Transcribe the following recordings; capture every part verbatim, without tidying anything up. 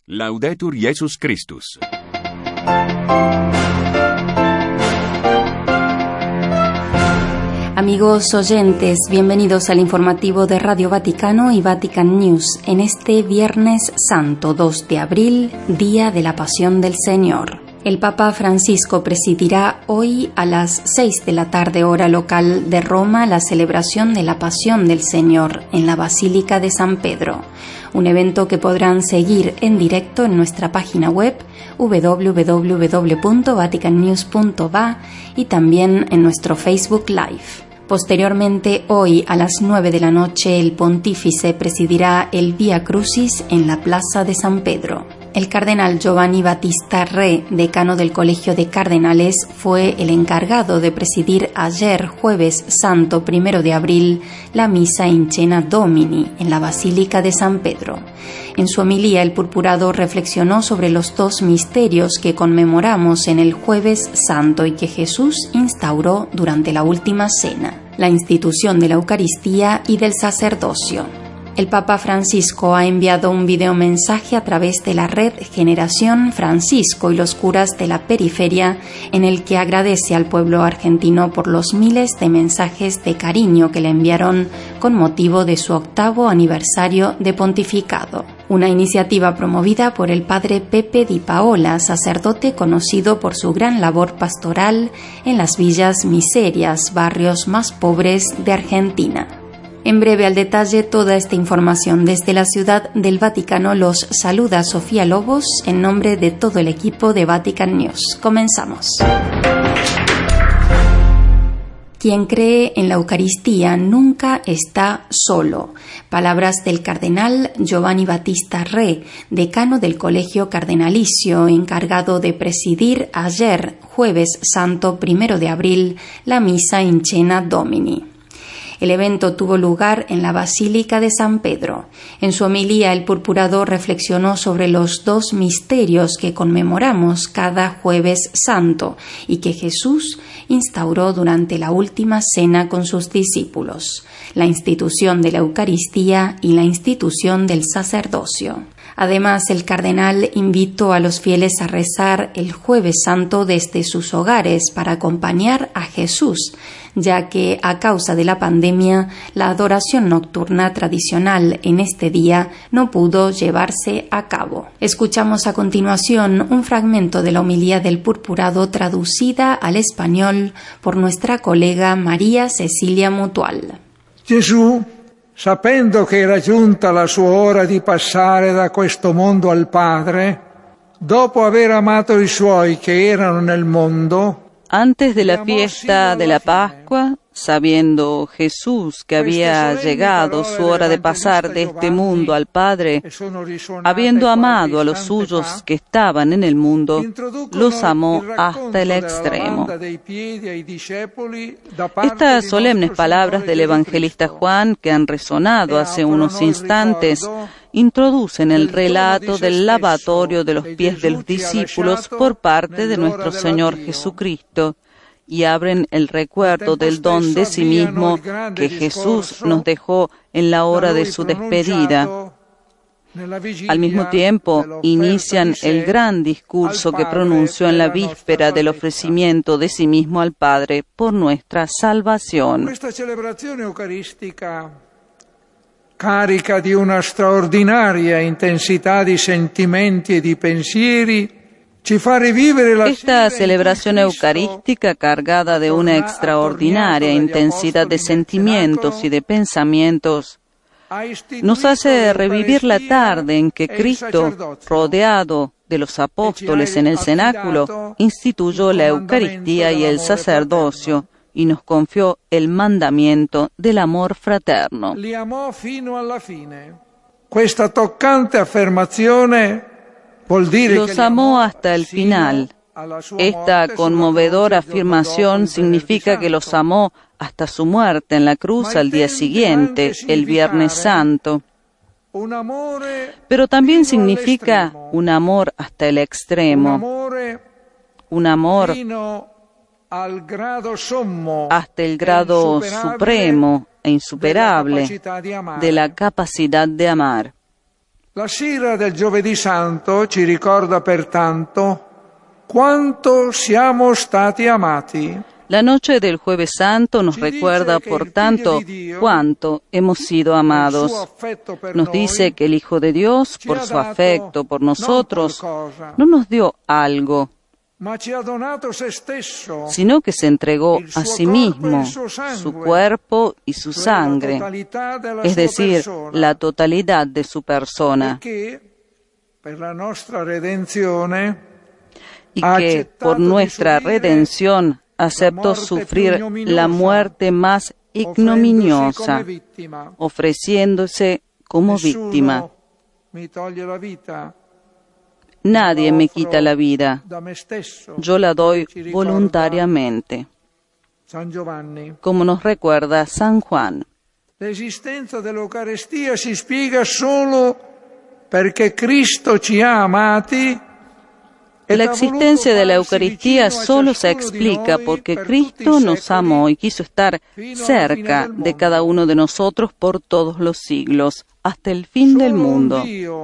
Laudetur Jesus Christus. Amigos oyentes, bienvenidos al informativo de Radio Vaticano y Vatican News en este Viernes Santo dos de abril, Día de la Pasión del Señor. El Papa Francisco presidirá hoy a las seis de la tarde hora local de Roma la celebración de la Pasión del Señor en la Basílica de San Pedro, un evento que podrán seguir en directo en nuestra página web doble u doble u doble u punto vatican news punto va y también en nuestro Facebook Live. Posteriormente, hoy a las nueve de la noche, el pontífice presidirá el Vía Crucis en la Plaza de San Pedro. El cardenal Giovanni Battista Re, decano del Colegio de Cardenales, fue el encargado de presidir ayer, jueves santo primero de abril, la misa in cena Domini en la Basílica de San Pedro. En su homilía, el purpurado reflexionó sobre los dos misterios que conmemoramos en el Jueves Santo y que Jesús instauró durante la última cena: la institución de la Eucaristía y del sacerdocio. El Papa Francisco ha enviado un videomensaje a través de la red Generación Francisco y los curas de la periferia, en el que agradece al pueblo argentino por los miles de mensajes de cariño que le enviaron con motivo de su octavo aniversario de pontificado. Una iniciativa promovida por el padre Pepe Di Paola, sacerdote conocido por su gran labor pastoral en las villas miserias, barrios más pobres de Argentina. En breve al detalle toda esta información desde la Ciudad del Vaticano. Los saluda Sofía Lobos en nombre de todo el equipo de Vatican News. Comenzamos. Quien cree en la Eucaristía nunca está solo. Palabras del cardenal Giovanni Battista Re, decano del Colegio Cardenalicio, encargado de presidir ayer, jueves santo primero de abril, la misa in cena Domini. El evento tuvo lugar en la Basílica de San Pedro. En su homilía, el purpurado reflexionó sobre los dos misterios que conmemoramos cada Jueves Santo y que Jesús instauró durante la última cena con sus discípulos: la institución de la Eucaristía y la institución del sacerdocio. Además, el cardenal invitó a los fieles a rezar el Jueves Santo desde sus hogares para acompañar a Jesús, ya que a causa de la pandemia, la adoración nocturna tradicional en este día no pudo llevarse a cabo. Escuchamos a continuación un fragmento de la homilía del purpurado traducida al español por nuestra colega María Cecilia Mutual. Gesù, sapendo che era giunta la sua ora di passare da questo mondo al Padre, dopo aver amato i suoi che erano nel mondo, antes de la fiesta de la Pascua, sabiendo Jesús que había llegado su hora de pasar de este mundo al Padre, habiendo amado a los suyos que estaban en el mundo, los amó hasta el extremo. Estas solemnes palabras del evangelista Juan, que han resonado hace unos instantes, introducen el relato del lavatorio de los pies de los discípulos por parte de nuestro Señor Jesucristo y abren el recuerdo del don de sí mismo que Jesús nos dejó en la hora de su despedida. Al mismo tiempo, inician el gran discurso que pronunció en la víspera del ofrecimiento de sí mismo al Padre por nuestra salvación. Carica di una straordinaria intensità di sentimenti e di pensieri, ci fa rivivere la Esta celebración eucarística, cargada de una extraordinaria intensidad de sentimientos y de pensamientos, nos hace revivir la tarde en que Cristo, rodeado de los apóstoles en el cenáculo, instituyó la Eucaristía y el sacerdocio, y nos confió el mandamiento del amor fraterno. Li amò fino alla fine. Questa toccante affermazione vuol dire Los amó hasta el final. Esta conmovedora afirmación significa que los amó hasta su muerte en la cruz al día siguiente, el Viernes Santo. Pero también significa un amor hasta el extremo, un amor hasta el grado supremo e insuperable de la capacidad de amar. La sera del Giovedì Santo ci ricorda pertanto quanto siamo stati amati. La noche del Jueves Santo nos recuerda, por tanto, cuánto hemos sido amados. Nos dice que el Hijo de Dios, por su afecto por nosotros, no nos dio algo, sino que se entregó a sí mismo, su cuerpo y su sangre, es decir, la totalidad de su persona. Y que por nuestra redención aceptó sufrir la muerte más ignominiosa, ofreciéndose como víctima. Nadie me quita la vida, yo la doy voluntariamente, como nos recuerda San Juan. La existencia de la Eucaristía si spiega solo perché Cristo ci ha amati. La existencia de la Eucaristía solo se explica porque Cristo nos amó y quiso estar cerca de cada uno de nosotros por todos los siglos, hasta el fin del mundo.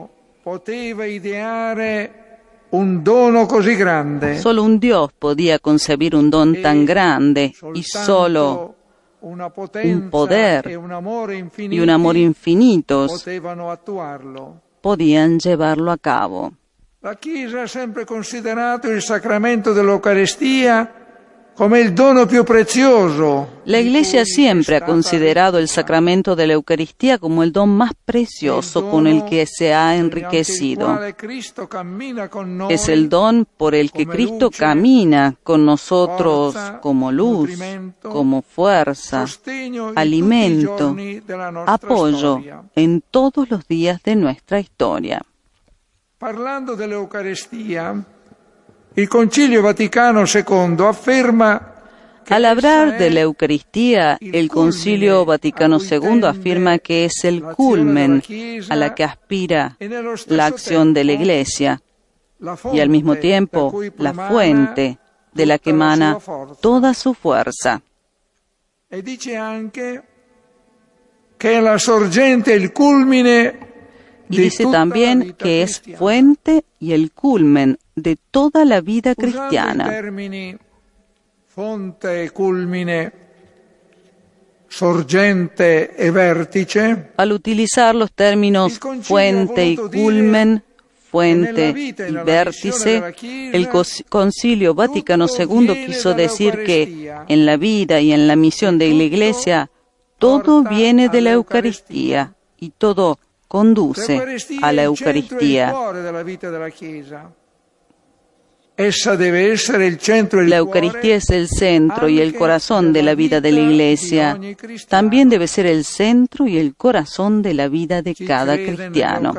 Solo un Dios podía concebir un don tan grande y solo un poder y un amor infinitos podían llevarlo a cabo. La Chiesa ha sempre considerato il sacramento dell'Eucaristia come il dono più prezioso. La Iglesia siempre ha considerado el sacramento de la Eucaristía como el don más precioso con el que se ha enriquecido. Es el don por el que Cristo camina con nosotros como luz, como fuerza, alimento, apoyo en todos los días de nuestra historia. Parlando dell'Eucaristia, il Concilio Vaticano secondo afferma que Al hablar de la Eucaristía, el Concilio Vaticano segundo afirma que es el culmen a la que aspira la acción de la Iglesia y al mismo tiempo la fuente de la que emana toda su fuerza. E dice anche che la sorgente, il culmine. Y dice también que es fuente y el culmen de toda la vida cristiana. Fonte, culmine, sorgente e vertice. Al utilizar los términos fuente y culmen, fuente y vértice, el Concilio Vaticano segundo quiso decir que en la vida y en la misión de la Iglesia todo viene de la Eucaristía y todo conduce a la Eucaristía. La Eucaristía es el centro y el corazón de la vida de la Iglesia. También debe ser el centro y el corazón de la vida de cada cristiano.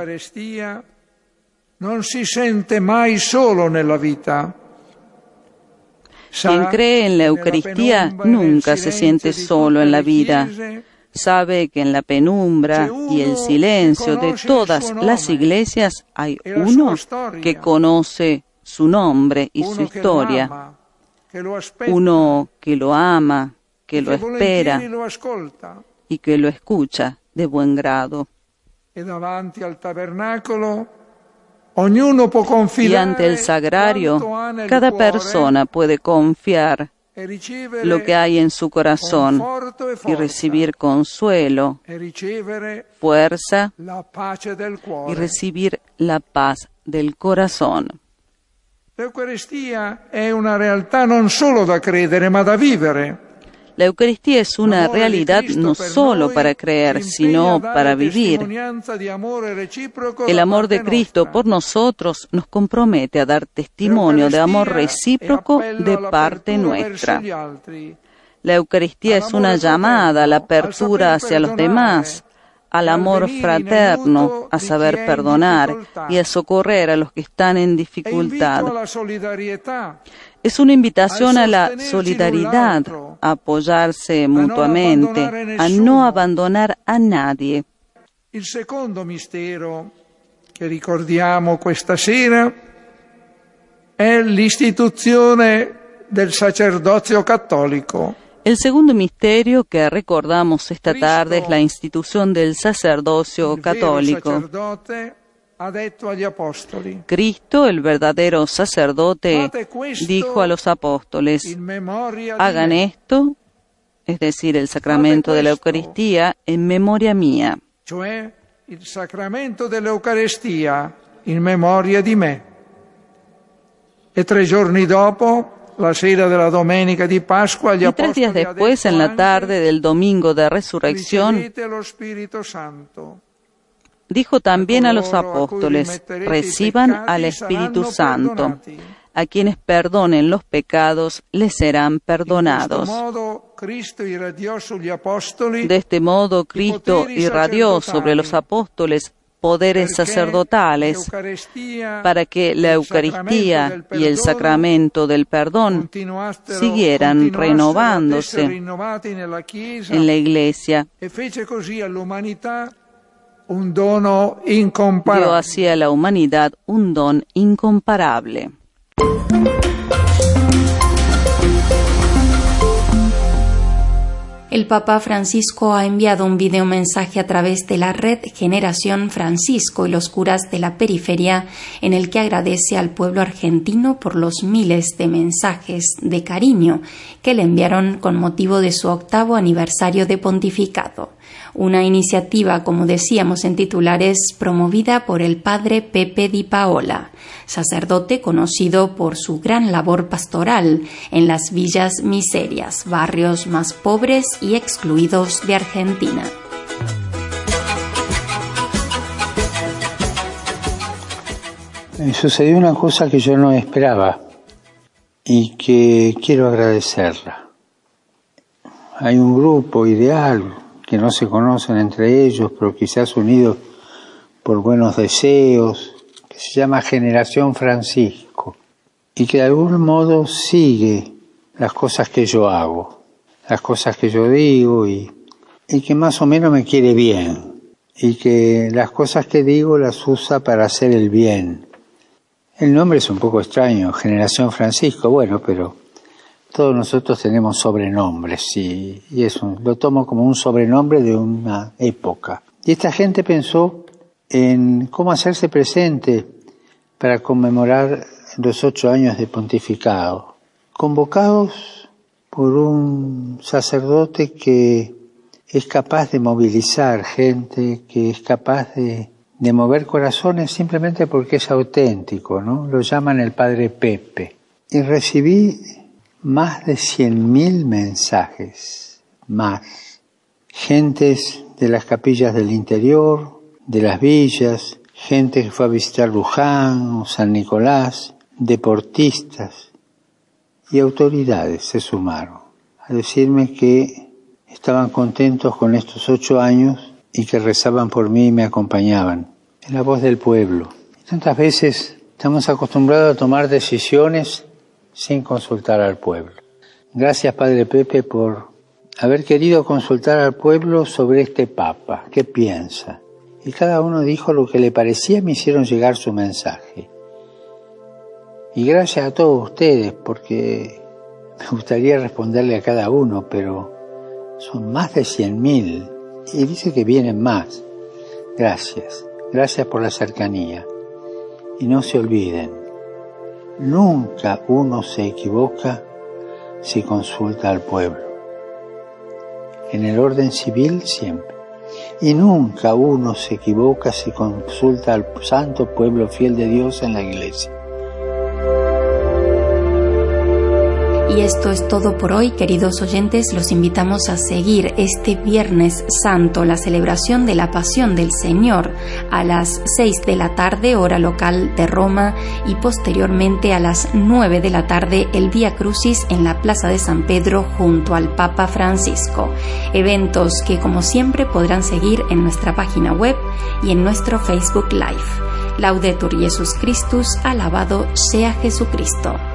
Quien cree en la Eucaristía nunca se siente solo en la vida. Sabe que en la penumbra y el silencio de todas las iglesias hay uno que conoce su nombre y su historia, uno que lo ama, que lo espera y que lo escucha de buen grado. Y ante el sagrario, cada persona puede confiar lo que hay en su corazón y recibir consuelo, fuerza y recibir la paz del corazón. La Eucaristía è una realtà non solo da credere, ma da vivere. La Eucaristía es una realidad no solo para creer, sino para vivir. El amor de Cristo por nosotros nos compromete a dar testimonio de amor recíproco de parte nuestra. La Eucaristía es una llamada a la apertura hacia los demás, al amor fraterno, a saber perdonar y a socorrer a los que están en dificultad. Es una invitación a la solidaridad, a apoyarse mutuamente, a no abandonar a nadie. Il secondo mistero che ricordiamo questa sera è l'istituzione del sacerdozio cattolico. El segundo misterio que recordamos esta tarde es la institución del sacerdocio católico. Cristo, el verdadero sacerdote, dijo a los apóstoles: hagan esto, es decir, el sacramento de la Eucaristía, en memoria mía. Cioè il sacramento dell'Eucaristia in memoria di me. E tre giorni dopo, la sera della domenica di Pasqua, gli y tres días después, en la tarde del domingo de resurrección, dijo también a los apóstoles: reciban al Espíritu Santo. A quienes perdonen los pecados les serán perdonados. De este modo, Cristo irradió sobre los apóstoles poderes sacerdotales para que la Eucaristía y el sacramento del perdón siguieran renovándose en la Iglesia. Dio así a la humanidad un don incomparable. El Papa Francisco ha enviado un videomensaje a través de la red Generación Francisco y los curas de la periferia, en el que agradece al pueblo argentino por los miles de mensajes de cariño que le enviaron con motivo de su octavo aniversario de pontificado. Una iniciativa, como decíamos en titulares, promovida por el padre Pepe Di Paola, sacerdote conocido por su gran labor pastoral en las villas miserias, barrios más pobres y excluidos de Argentina. Me sucedió una cosa que yo no esperaba y que quiero agradecerla. Hay un grupo ideal que no se conocen entre ellos, pero quizás unidos por buenos deseos, que se llama Generación Francisco, y que de algún modo sigue las cosas que yo hago, las cosas que yo digo, y, y que más o menos me quiere bien, y que las cosas que digo las usa para hacer el bien. El nombre es un poco extraño, Generación Francisco, bueno, pero todos nosotros tenemos sobrenombres y, y eso lo tomo como un sobrenombre de una época. Y esta gente pensó en cómo hacerse presente para conmemorar los ocho años de pontificado, convocados por un sacerdote que es capaz de movilizar gente, que es capaz de, de mover corazones simplemente porque es auténtico, ¿no? Lo llaman el padre Pepe. Y recibí más de cien mil mensajes, más. Gentes de las capillas del interior, de las villas, gente que fue a visitar Luján o San Nicolás, deportistas y autoridades se sumaron a decirme que estaban contentos con estos ocho años y que rezaban por mí y me acompañaban. Es la voz del pueblo. Tantas veces estamos acostumbrados a tomar decisiones sin consultar al pueblo. Gracias, Padre Pepe, por haber querido consultar al pueblo sobre este Papa. ¿Qué piensa? Y cada uno dijo lo que le parecía y me hicieron llegar su mensaje. Y gracias a todos ustedes, porque me gustaría responderle a cada uno, pero son más de cien mil y dice que vienen más. Gracias, gracias por la cercanía. Y no se olviden, nunca uno se equivoca si consulta al pueblo. En el orden civil siempre. Y nunca uno se equivoca si consulta al santo pueblo fiel de Dios en la iglesia. Y esto es todo por hoy, queridos oyentes. Los invitamos a seguir este Viernes Santo la celebración de la Pasión del Señor a las seis de la tarde, hora local de Roma, y posteriormente a las nueve de la tarde el Vía Crucis en la Plaza de San Pedro junto al Papa Francisco. Eventos que, como siempre, podrán seguir en nuestra página web y en nuestro Facebook Live. Laudetur Jesus Christus, alabado sea Jesucristo.